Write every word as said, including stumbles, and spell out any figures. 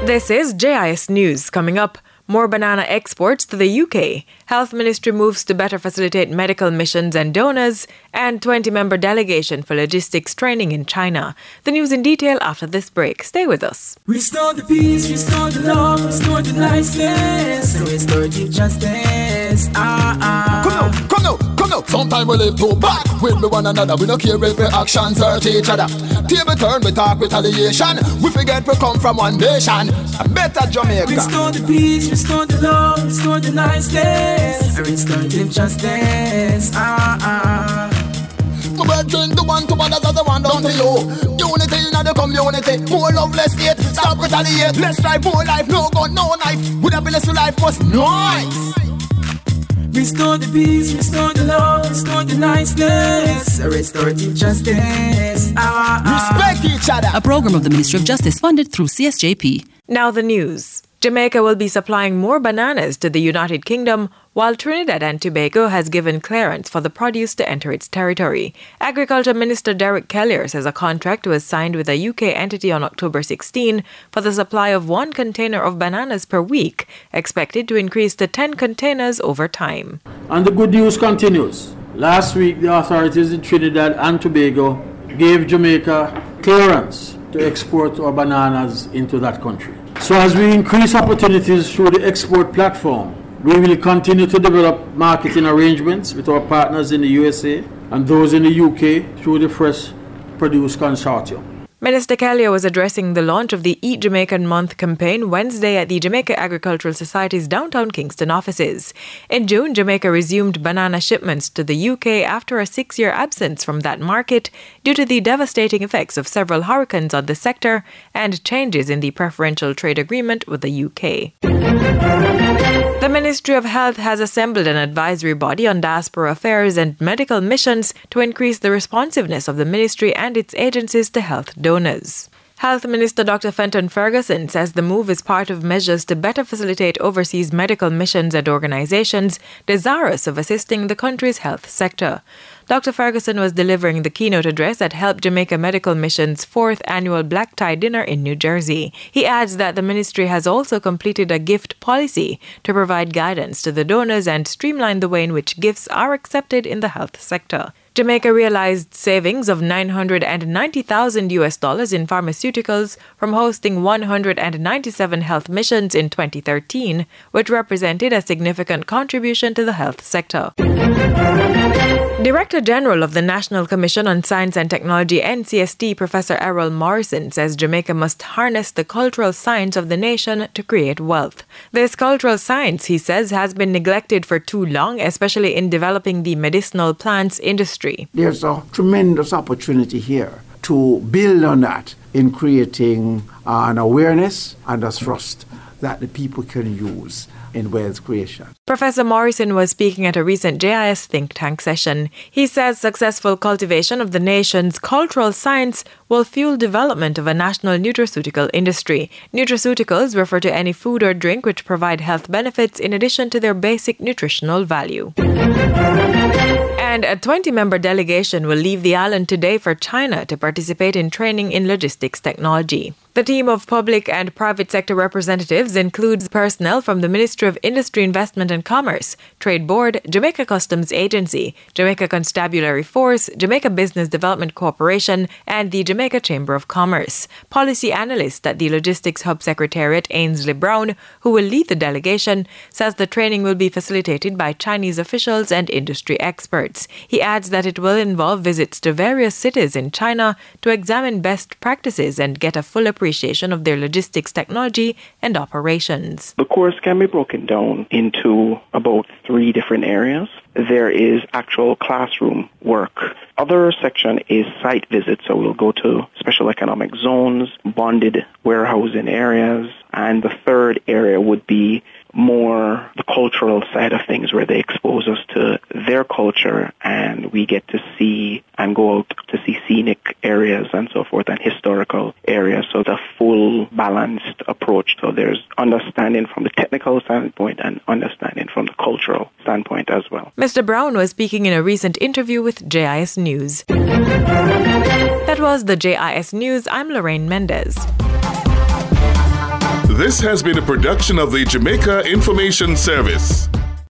This is J I S News. Coming up, more banana exports to the U K, Health Ministry moves to better facilitate medical missions and donors, and twenty-member delegation for logistics training in China. The news in detail after this break. Stay with us. Restore the peace, restore the love, restore the niceness, restore the justice. Ah, ah. Come now, come now, come now. Sometimes we live too bad with one another. We don't care if our actions hurt each other. Table turn, we talk retaliation. We forget we come from one nation. A better Jamaica. Restore the peace, restore the love, restore the niceness, restore the justice. Ah, ah. My brethren, the one to others as the one down to you. Unity in the community. More love, less hate. Stop retaliate. Let's strive for life. No gun, no knife. With happiness to life was nice. Restore the peace, restore the love, restore the niceness, restore the justice. Ah, ah. Respect each other. A program of the Ministry of Justice funded through C S J P. Now the news. Jamaica will be supplying more bananas to the United Kingdom, while Trinidad and Tobago has given clearance for the produce to enter its territory. Agriculture Minister Derek Kelleher says a contract was signed with a U K entity on October sixteenth for the supply of one container of bananas per week, expected to increase to ten containers over time. And the good news continues. Last week, the authorities in Trinidad and Tobago gave Jamaica clearance to export our bananas into that country. So as we increase opportunities through the export platform, we will continue to develop marketing arrangements with our partners in the U S A and those in the U K through the Fresh Produce Consortium. Minister Kelleher was addressing the launch of the Eat Jamaican Month campaign Wednesday at the Jamaica Agricultural Society's downtown Kingston offices. In June, Jamaica resumed banana shipments to the U K after a six-year absence from that market due to the devastating effects of several hurricanes on the sector and changes in the preferential trade agreement with the U K. The Ministry of Health has assembled an advisory body on diaspora affairs and medical missions to increase the responsiveness of the ministry and its agencies to health donors. Health Minister Doctor Fenton Ferguson says the move is part of measures to better facilitate overseas medical missions and organizations desirous of assisting the country's health sector. Doctor Ferguson was delivering the keynote address at Help Jamaica Medical Mission's fourth annual Black Tie Dinner in New Jersey. He adds that the ministry has also completed a gift policy to provide guidance to the donors and streamline the way in which gifts are accepted in the health sector. Jamaica realized savings of nine hundred ninety thousand U S dollars in pharmaceuticals from hosting one hundred ninety-seven health missions in twenty thirteen, which represented a significant contribution to the health sector. Director General of the National Commission on Science and Technology N C S T, Professor Errol Morrison, says Jamaica must harness the cultural science of the nation to create wealth. This cultural science, he says, has been neglected for too long, especially in developing the medicinal plants industry. There's a tremendous opportunity here to build on that in creating uh, an awareness and a trust that the people can use in wealth creation. Professor Morrison was speaking at a recent J I S think tank session. He says successful cultivation of the nation's cultural science will fuel development of a national nutraceutical industry. Nutraceuticals refer to any food or drink which provide health benefits in addition to their basic nutritional value. And a twenty-member delegation will leave the island today for China to participate in training in logistics technology. The team of public and private sector representatives includes personnel from the Ministry of Industry, Investment and Commerce, Trade Board, Jamaica Customs Agency, Jamaica Constabulary Force, Jamaica Business Development Corporation, and the Jamaica Chamber of Commerce. Policy analyst at the Logistics Hub Secretariat, Ainsley Brown, who will lead the delegation, says the training will be facilitated by Chinese officials and industry experts. He adds that it will involve visits to various cities in China to examine best practices and get a full appreciation of their logistics technology and operations. The course can be broken down into about three different areas. There is actual classroom work. Other section is site visits, so we'll go to special economic zones, bonded warehousing areas, and the third area would be more the cultural side of things, where they expose us to their culture and we get to see and go out to see scenic areas and so forth and historical areas. So the full balanced approach. So there's understanding from the technical standpoint and understanding from the cultural standpoint as well. Mister Brown was speaking in a recent interview with J I S News. That was the J I S News. I'm Lorraine Mendez. This has been a production of the Jamaica Information Service.